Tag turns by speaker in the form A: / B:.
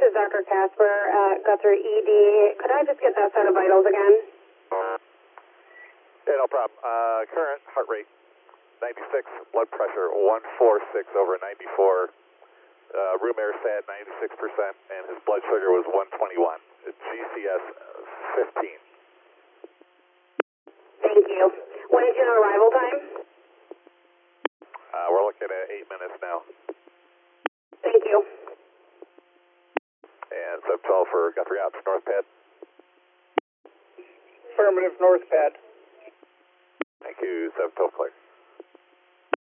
A: is Dr. Casper at Guthrie ED. Could I just get that set of vitals again?
B: Yeah, no problem. Current heart rate 96, blood pressure 146 over 94. Room air sat 96%, and his blood sugar was 121. GCS 15.
A: Thank you. When is your arrival time?
B: We're looking at 8 minutes now.
A: Thank you.
B: And sub 12 for Guthrie Ops, North Pad.
C: Affirmative, North Pad.
B: Thank you, 712 clear.